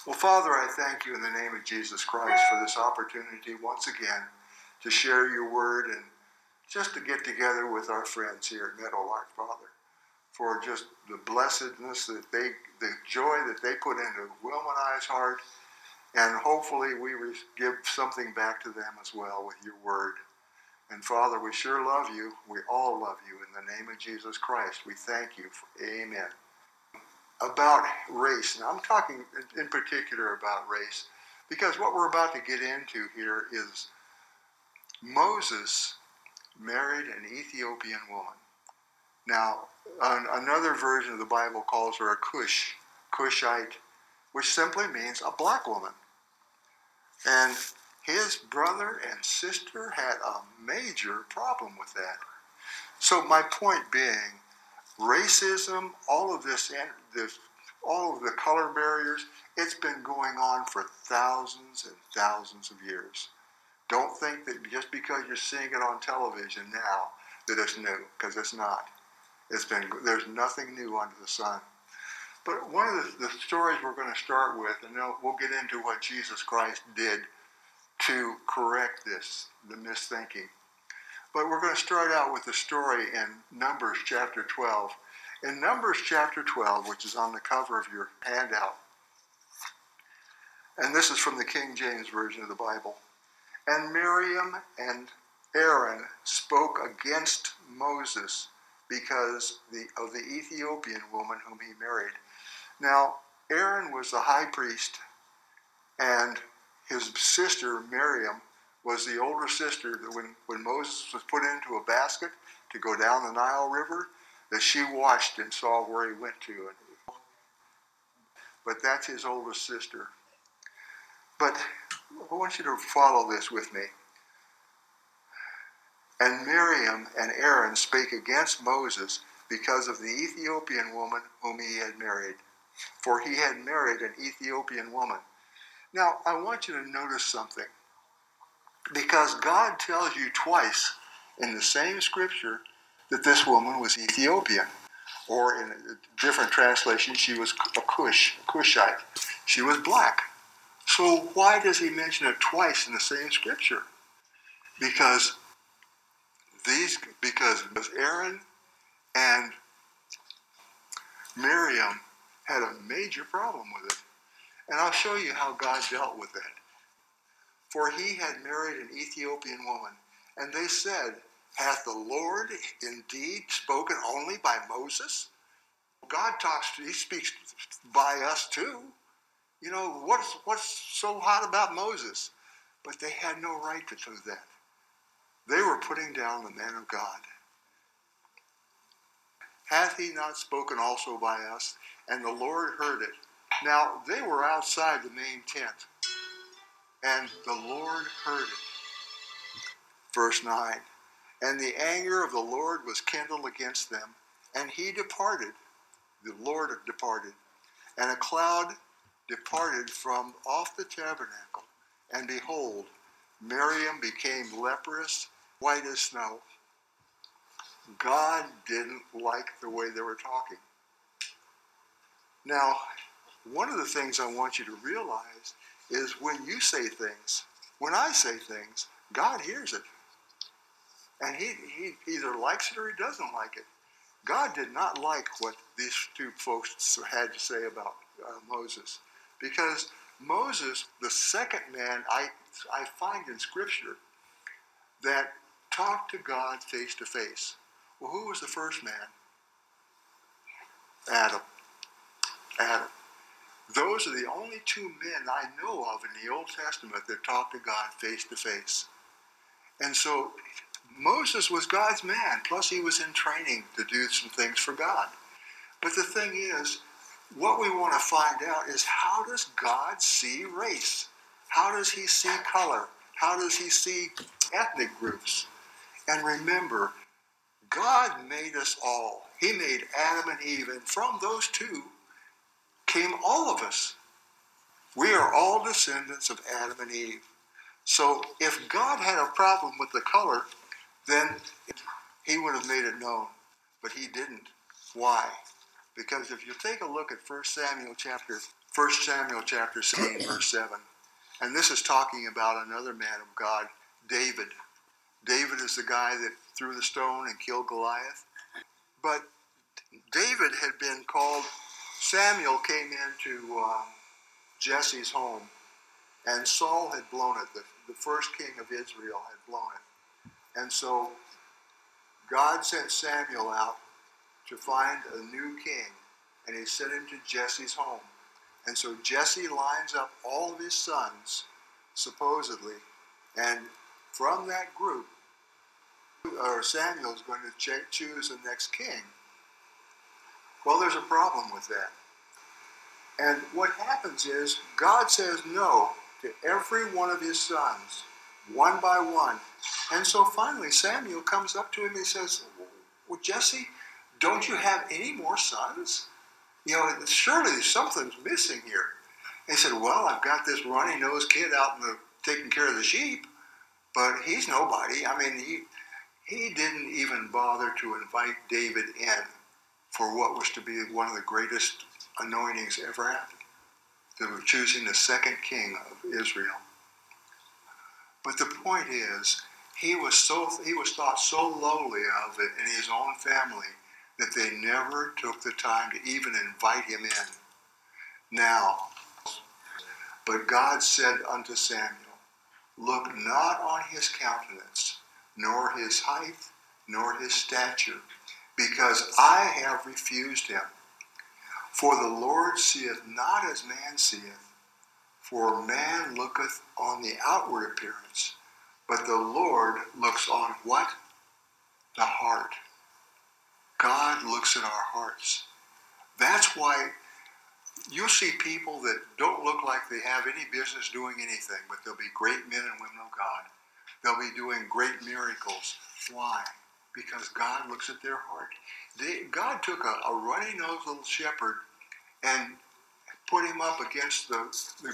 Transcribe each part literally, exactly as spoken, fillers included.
Well, Father, I thank you in the name of Jesus Christ for this opportunity once again to share your word and just to get together with our friends here at Meadowlark, Father, for just the blessedness that they, the joy that they put into Wilma and I's heart, and hopefully we give something back to them as well with your word. And Father, we sure love you. We all love you. In the name of Jesus Christ, we thank you. For, amen. About race. Now I'm talking in particular about race because what we're about to get into here is Moses married an Ethiopian woman. Now, an, another version of the Bible calls her a Cush, Cushite, which simply means a black woman. And his brother and sister had a major problem with that. So my point being, racism, all of this, this, all of the color barriers, it's been going on for thousands and thousands of years. Don't think that just because you're seeing it on television now that it's new, because it's not. It's been, there's nothing new under the sun. But one of the, the stories we're going to start with, and then we'll get into what Jesus Christ did to correct this, the misthinking. But we're going to start out with the story in Numbers chapter twelve. In Numbers chapter twelve, which is on the cover of your handout, and this is from the King James Version of the Bible, and Miriam and Aaron spoke against Moses because the, of the Ethiopian woman whom he married. Now, Aaron was the high priest, and his sister Miriam was the older sister that when, when Moses was put into a basket to go down the Nile River, that she watched and saw where he went to. But that's his older sister. But I want you to follow this with me. And Miriam and Aaron spake against Moses because of the Ethiopian woman whom he had married. For he had married an Ethiopian woman. Now, I want you to notice something. Because God tells you twice in the same scripture that this woman was Ethiopian. Or in a different translation, she was a Cush, a Cushite. She was black. So why does he mention it twice in the same scripture? Because these, because Aaron and Miriam had a major problem with it. And I'll show you how God dealt with that. For he had married an Ethiopian woman, and they said, hath the Lord indeed spoken only by Moses? God talks, he speaks by us too. You know, what's, what's so hot about Moses? But they had no right to do that. They were putting down the man of God. Hath he not spoken also by us? And the Lord heard it. Now, they were outside the main tent, and the Lord heard it. Verse nine, and the anger of the Lord was kindled against them, and he departed. The Lord departed, and a cloud departed from off the tabernacle, and behold, Miriam became leprous, white as snow. God didn't like the way they were talking. Now, one of the things I want you to realize is when you say things, when I say things, God hears it. And he, he either likes it or he doesn't like it. God did not like what these two folks had to say about uh, Moses. Because Moses, the second man I, I find in Scripture that talked to God face to face. Well, who was the first man? Adam. Adam. Those are the only two men I know of in the Old Testament that talked to God face to face. And so Moses was God's man, plus he was in training to do some things for God. But the thing is, what we want to find out is, how does God see race? How does he see color? How does he see ethnic groups? And remember, God made us all. He made Adam and Eve, and from those two came all of us. We are all descendants of Adam and Eve. So if God had a problem with the color, then he would have made it known. But he didn't. Why? Because if you take a look at First Samuel chapter First Samuel chapter seventeen, verse seven. And this is talking about another man of God, David. David is the guy that threw the stone and killed Goliath. But David had been called, Samuel came into uh, Jesse's home, and Saul had blown it. The, the first king of Israel had blown it. And so God sent Samuel out to find a new king, and he sent him to Jesse's home. And so Jesse lines up all of his sons, supposedly, and from that group, or Samuel is going to ch- choose the next king. Well, there's a problem with that. And what happens is God says no to every one of his sons, one by one. And so finally Samuel comes up to him and says, well, Jesse, don't you have any more sons? You know, surely something's missing here. And he said, well, I've got this runny-nosed kid out in the, taking care of the sheep, but he's nobody. I mean, he, he didn't even bother to invite David in for what was to be one of the greatest anointings ever happened, to choosing the second king of Israel. But the point is, he was so he was thought so lowly of it in his own family that they never took the time to even invite him in. Now, but God said unto Samuel, look not on his countenance, nor his height, nor his stature, because I have refused him. For the Lord seeth not as man seeth, for man looketh on the outward appearance, but the Lord looks on what? The heart. God looks at our hearts. That's why you'll see people that don't look like they have any business doing anything, but they'll be great men and women of God. They'll be doing great miracles. Why? Because God looks at their heart. They, God took a, a runny-nosed little shepherd and put him up against the, the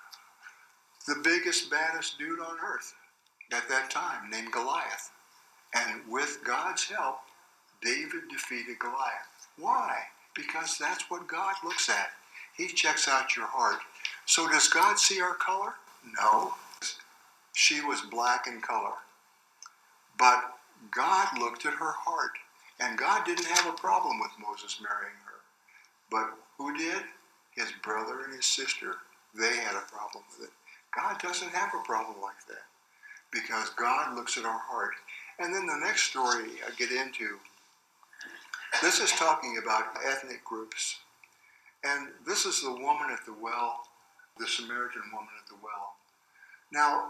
the biggest, baddest dude on earth at that time, named Goliath. And with God's help, David defeated Goliath. Why? Because that's what God looks at. He checks out your heart. So does God see our color? No. She was black in color. But God looked at her heart. And God didn't have a problem with Moses marrying her. But who did? His brother and his sister. They had a problem with it. God doesn't have a problem like that, because God looks at our heart. And then the next story I get into, this is talking about ethnic groups. And this is the woman at the well, the Samaritan woman at the well. Now,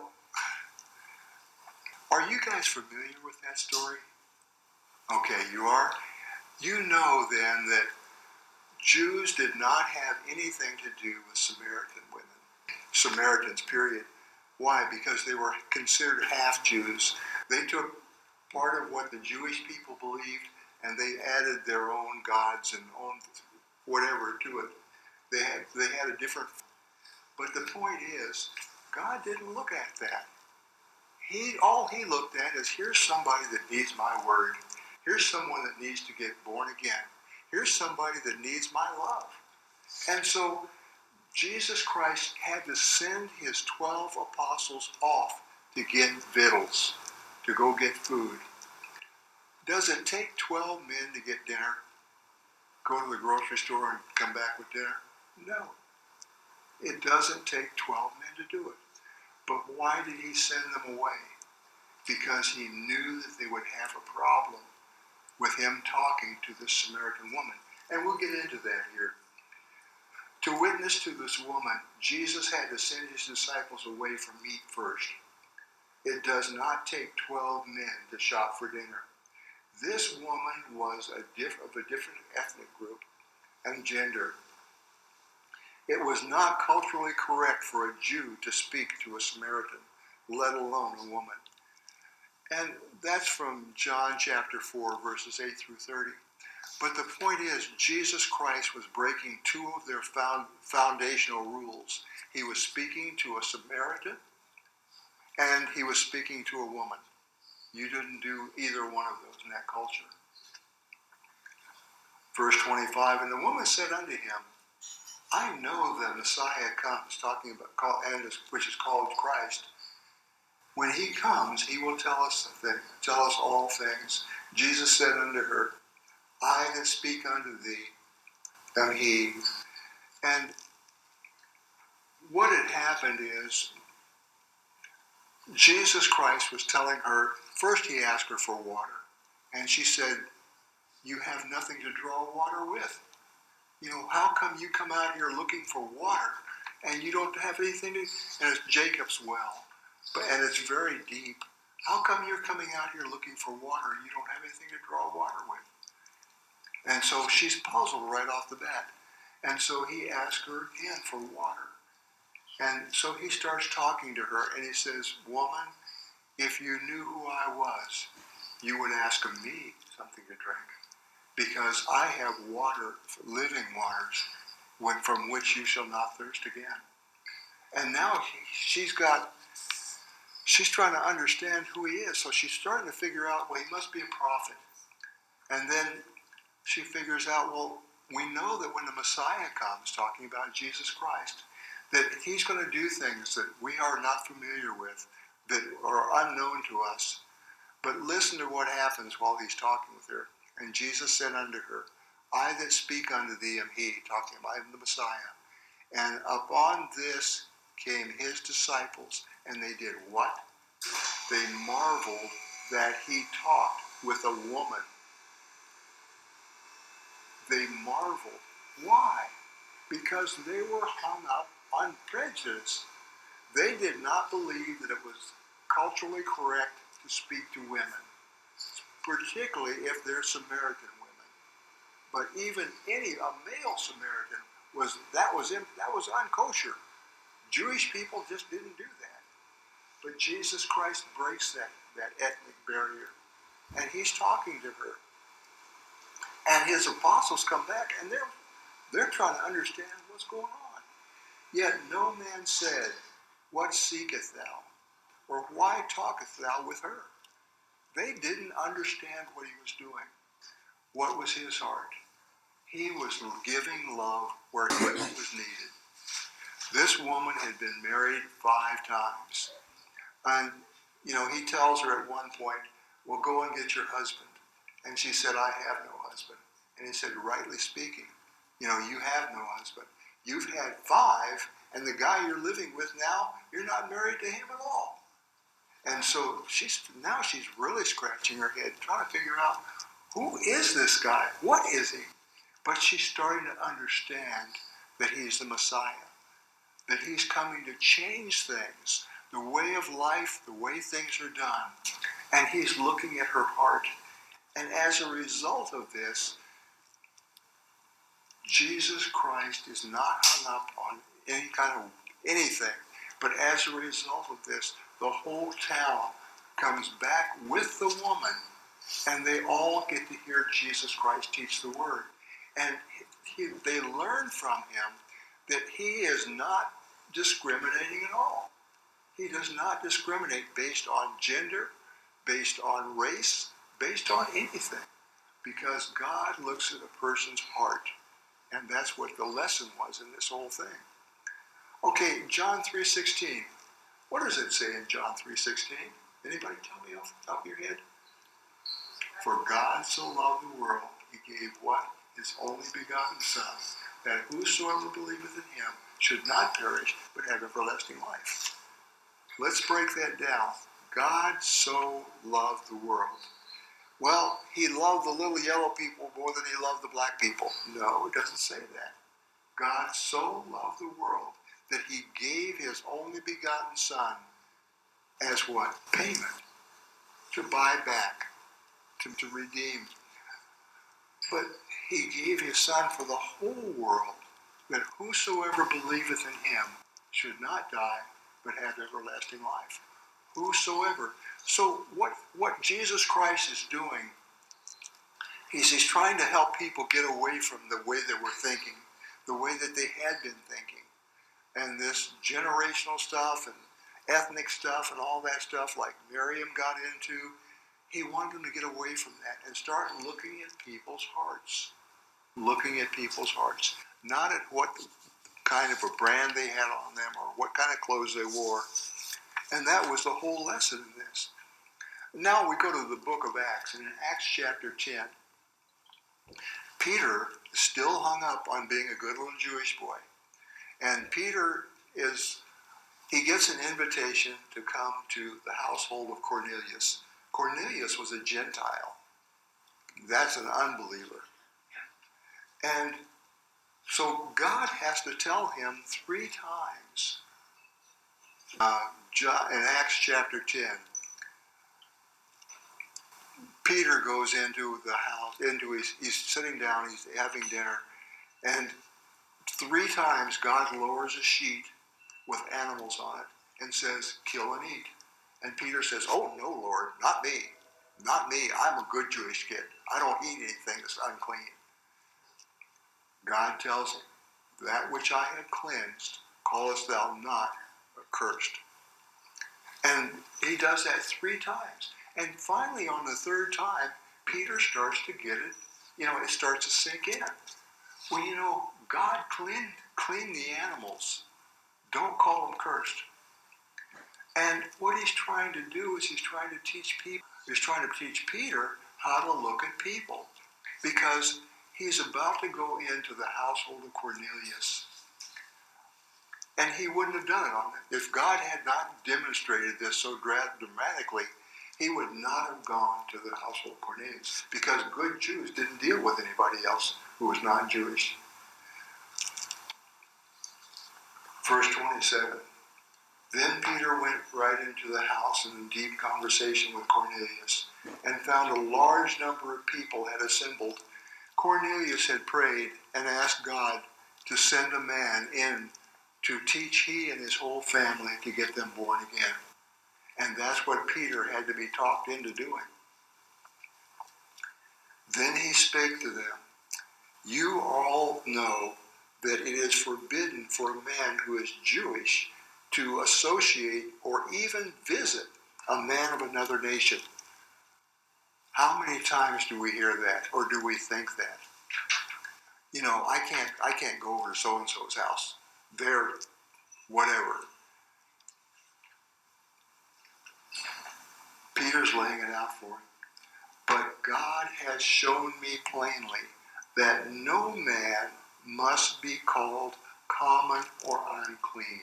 are you guys familiar with that story? Okay, you are? You know then that Jews did not have anything to do with Samaritan women. Samaritans, period. Why? Because they were considered half-Jews. They took part of what the Jewish people believed, and they added their own gods and own whatever to it. They had, they had a different... But the point is, God didn't look at that. He, all he looked at is, here's somebody that needs my word. Here's someone that needs to get born again. Here's somebody that needs my love. And so Jesus Christ had to send his twelve apostles off to get victuals, to go get food. Does it take twelve men to get dinner? Go to the grocery store and come back with dinner? No. It doesn't take twelve men to do it. But why did he send them away? Because he knew that they would have a problem with him talking to this Samaritan woman. And we'll get into that here. To witness to this woman, Jesus had to send his disciples away from meat first. It does not take twelve men to shop for dinner. This woman was a diff- of a different ethnic group and gender. It was not culturally correct for a Jew to speak to a Samaritan, let alone a woman. And that's from John chapter four, verses eight through thirty. But the point is, Jesus Christ was breaking two of their found, foundational rules. He was speaking to a Samaritan, and he was speaking to a woman. You didn't do either one of those in that culture. Verse twenty-five, and the woman said unto him, I know the Messiah comes, talking about, call, and is, which is called Christ. When he comes, he will tell us the thing, tell us all things. Jesus said unto her, I that speak unto thee am he. And what had happened is, Jesus Christ was telling her, first he asked her for water. And she said, you have nothing to draw water with. You know, how come you come out here looking for water and you don't have anything to, and it's Jacob's well, but and it's very deep. How come you're coming out here looking for water and you don't have anything to draw water with? And so she's puzzled right off the bat. And so he asked her again for water. And so he starts talking to her and he says, woman, if you knew who I was, you would ask of me something to drink. Because I have water, living waters, from which you shall not thirst again. And now she's got, she's trying to understand who he is. So she's starting to figure out, well, he must be a prophet. And then she figures out, well, we know that when the Messiah comes, talking about Jesus Christ, that he's going to do things that we are not familiar with, that are unknown to us. But listen to what happens while he's talking with her. And Jesus said unto her, I that speak unto thee am he, talking about the Messiah. And upon this came his disciples, and they did what? They marveled that he talked with a woman. They marveled. Why? Because they were hung up on prejudice. They did not believe that it was culturally correct to speak to women, particularly if they're Samaritan women. But even any a male Samaritan was that was in, that was unkosher. Jewish people just didn't do that. But Jesus Christ breaks that, that ethnic barrier. And he's talking to her. And his apostles come back and they're they're trying to understand what's going on. Yet no man said, what seeketh thou? Or why talketh thou with her? They didn't understand what he was doing. What was his heart? He was giving love where it was needed. This woman had been married five times. And, you know, he tells her at one point, well, go and get your husband. And she said, I have no husband. And he said, rightly speaking, you know, you have no husband. You've had five, and the guy you're living with now, you're not married to him at all. And so she's now she's really scratching her head, trying to figure out, who is this guy? What is he? But she's starting to understand that he's the Messiah, that he's coming to change things, the way of life, the way things are done. And he's looking at her heart. And as a result of this, Jesus Christ is not hung up on any kind of anything. But as a result of this, the whole town comes back with the woman, and they all get to hear Jesus Christ teach the word. And he, they learn from him that he is not discriminating at all. He does not discriminate based on gender, based on race, based on anything. Because God looks at a person's heart. And that's what the lesson was in this whole thing. Okay, John three sixteen. What does it say in John three sixteen? Anybody tell me off the top of your head? For God so loved the world, he gave what? His only begotten Son, that whosoever believeth in him should not perish, but have everlasting life. Let's break that down. God so loved the world. Well, he loved the little yellow people more than he loved the black people. No, it doesn't say that. God so loved the world that he gave his only begotten Son as what? Payment. To buy back. To, to redeem. But he gave his Son for the whole world, that whosoever believeth in him should not die, but have everlasting life. Whosoever. So what, what Jesus Christ is doing, he's, he's trying to help people get away from the way they were thinking, the way that they had been thinking. And this generational stuff and ethnic stuff and all that stuff like Miriam got into, he wanted them to get away from that and start looking at people's hearts. Looking at people's hearts. Not at what kind of a brand they had on them or what kind of clothes they wore. And that was the whole lesson in this. Now we go to the book of Acts, and in Acts chapter ten, Peter is still hung up on being a good little Jewish boy. And Peter is, he gets an invitation to come to the household of Cornelius. Cornelius was a Gentile. That's an unbeliever. And so God has to tell him three times uh, in Acts chapter ten. Peter goes into the house, into his, he's sitting down, he's having dinner, and three times God lowers a sheet with animals on it and says, kill and eat. And Peter says, oh no, Lord, not me. Not me. I'm a good Jewish kid. I don't eat anything that's unclean. God tells him, that which I have cleansed, callest thou not accursed. And he does that three times. And finally, on the third time, Peter starts to get it. You know, it starts to sink in. Well, you know, God cleaned, cleaned the animals. Don't call them cursed. And what he's trying to do is he's trying to teach people, he's trying to teach Peter how to look at people. Because he's about to go into the household of Cornelius. And he wouldn't have done it on it. If God had not demonstrated this so dramatically, he would not have gone to the household of Cornelius. Because good Jews didn't deal with anybody else who was not Jewish. Verse twenty-seven. Then Peter went right into the house in deep conversation with Cornelius, and found a large number of people had assembled. Cornelius had prayed and asked God to send a man in to teach he and his whole family to get them born again. And that's what Peter had to be talked into doing. Then he spake to them, you all know that it is forbidden for a man who is Jewish to associate or even visit a man of another nation. How many times do we hear that, or do we think that? You know, I can't I can't go over to so-and-so's house. They're whatever. Peter's laying it out for him. But God has shown me plainly that no man must be called common or unclean.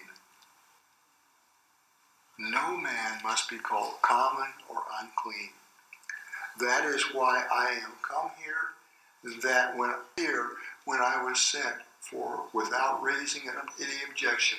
No man must be called common or unclean. That is why I am come here, that when here, when I was sent for without raising any objection,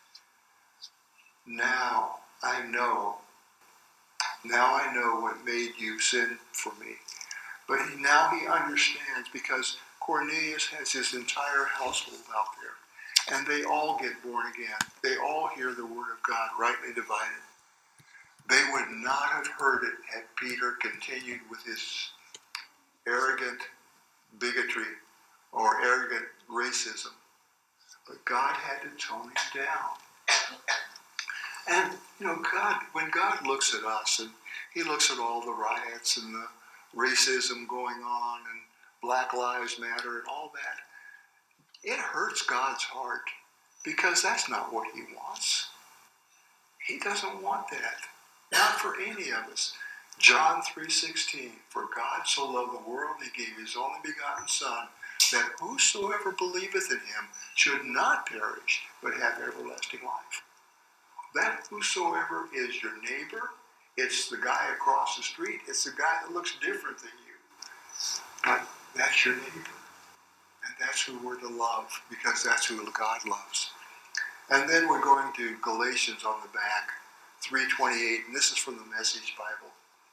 now I know, now I know what made you sin for me. But he, now he understands, because Cornelius has his entire household out there, and they all get born again. They all hear the word of God rightly divided. They would not have heard it had Peter continued with his arrogant bigotry or arrogant racism. But God had to tone him down. And, you know, God, when God looks at us, and he looks at all the riots and the racism going on and Black Lives Matter and all that, it hurts God's heart, because that's not what he wants. He doesn't want that. Not for any of us. John three sixteen, for God so loved the world, he gave his only begotten Son, that whosoever believeth in him should not perish, but have everlasting life. That whosoever is your neighbor. It's the guy across the street. It's the guy that looks different than you. But that's your neighbor. And that's who we're to love, because that's who God loves. And then we're going to Galatians on the back, three twenty-eight, and this is from the Message Bible.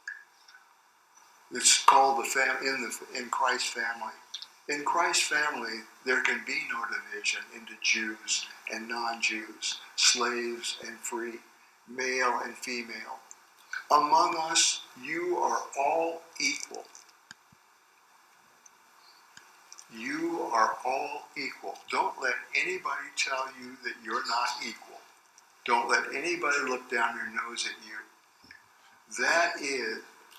It's called the fam- in the in Christ's family. In Christ's family, there can be no division into Jews and non-Jews, slaves and free, male and female. Among us, you are all equal. You are all equal. Don't let anybody tell you that you're not equal. Don't let anybody look down their nose at you. That is,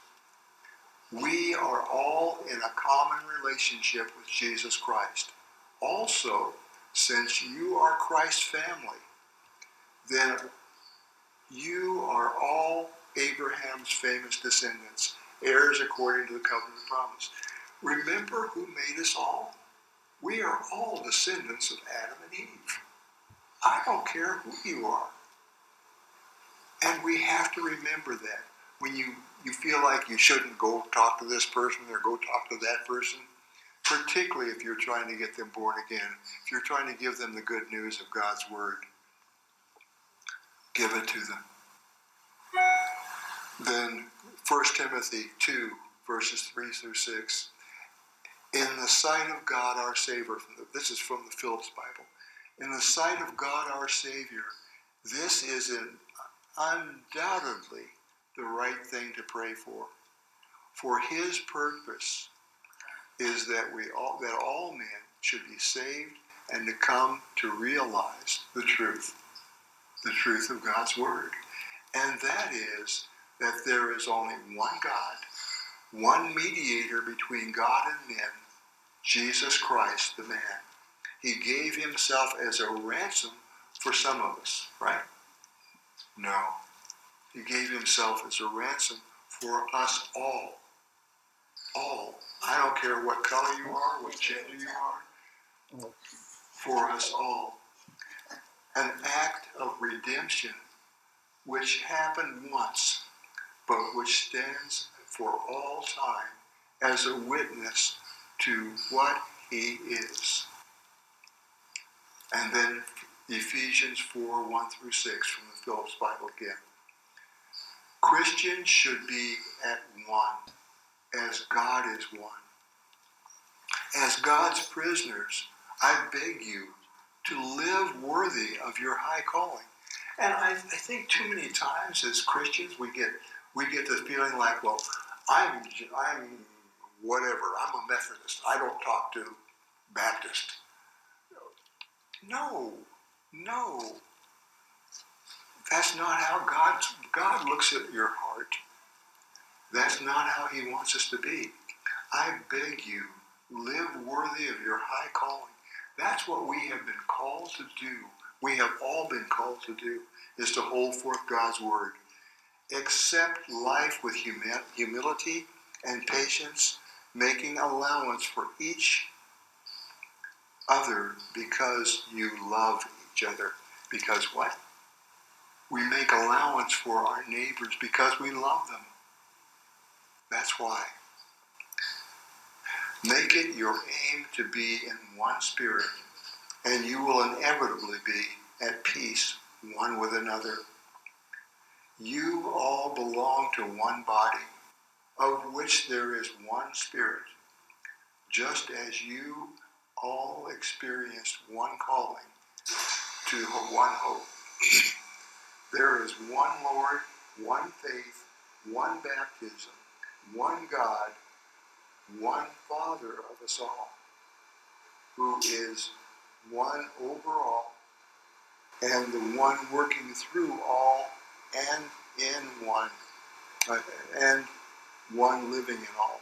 we are all in a common relationship with Jesus Christ. Also, since you are Christ's family, then you are all Abraham's famous descendants, heirs according to the covenant promise. Remember who made us all? We are all descendants of Adam and Eve. I don't care who you are. And we have to remember that. When you, you feel like you shouldn't go talk to this person or go talk to that person, particularly if you're trying to get them born again, if you're trying to give them the good news of God's Word, give it to them. Then First Timothy two, verses three through six. In the sight of God our Savior, from the, this is from the Phillips Bible. In the sight of God our Savior, this is an undoubtedly the right thing to pray for. For his purpose is that we all that all men should be saved and to come to realize the truth, the truth of God's Word. And that is that there is only one God, one mediator between God and men, Jesus Christ the man. He gave himself as a ransom for some of us, right? No. He gave himself as a ransom for us all. All. I don't care what color you are, what gender you are. For us all. An act of redemption which happened once, but which stands for all time as a witness to what he is. And then Ephesians four, one through six from the Phillips Bible again. Christians should be at one, as God is one. As God's prisoners, I beg you to live worthy of your high calling. And I, I think too many times as Christians we get we get this feeling like, well, I'm I'm whatever. I'm a Methodist. I don't talk to Baptist. No, no. That's not how God God looks at your heart. That's not how he wants us to be. I beg you, live worthy of your high calling. That's what we have been called to do. We have all been called to do, is to hold forth God's Word. Accept life with humi- humility and patience, making allowance for each other because you love each other. Because what? We make allowance for our neighbors because we love them. That's why. Make it your aim to be in one spirit, and you will inevitably be at peace one with another. You all belong to one body, of which there is one spirit, just as you all experienced one calling to one hope. There is one Lord, one faith, one baptism, one God, one Father of us all, who is one over all, and the one working through all and in one, uh, and one living in all.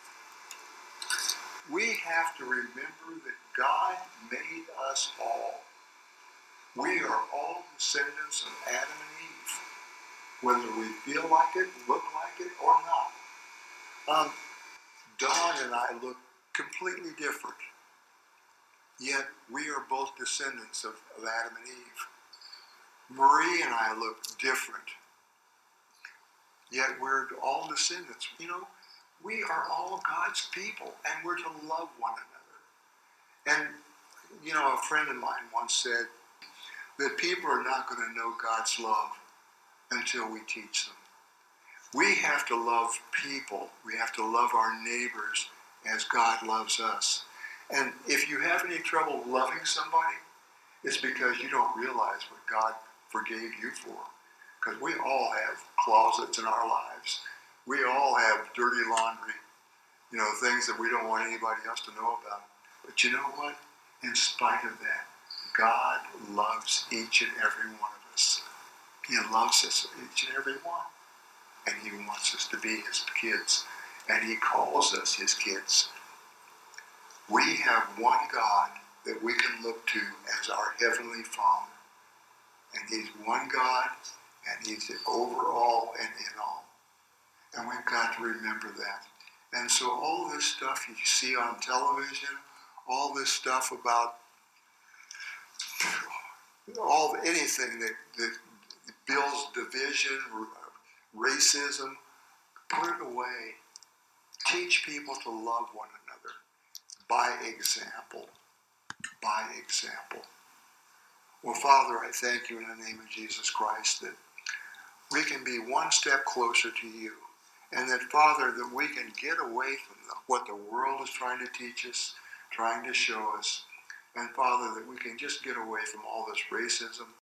We have to remember that God made us all. We are all descendants of Adam and Eve, whether we feel like it, look like it, or not. Um, Don and I look completely different, yet we are both descendants of, of Adam and Eve. Marie and I look different, yet we're all descendants. You know, we are all God's people, and we're to love one another. And, you know, a friend of mine once said that people are not going to know God's love until we teach them. We have to love people. We have to love our neighbors as God loves us. And if you have any trouble loving somebody, it's because you don't realize what God forgave you for. Because we all have closets in our lives. We all have dirty laundry, you know, things that we don't want anybody else to know about. But you know what? In spite of that, God loves each and every one of us. He loves us, each and every one. And he wants us to be his kids. And he calls us his kids. We have one God that we can look to as our Heavenly Father. And He's one God, and He's the overall and in all. And we've got to remember that. And so all this stuff you see on television, all this stuff about all anything that, that builds division, racism, put it away. Teach people to love one another by example. By example. Well, Father, I thank you in the name of Jesus Christ that we can be one step closer to you. And that, Father, that we can get away from the, what the world is trying to teach us, trying to show us. And, Father, that we can just get away from all this racism,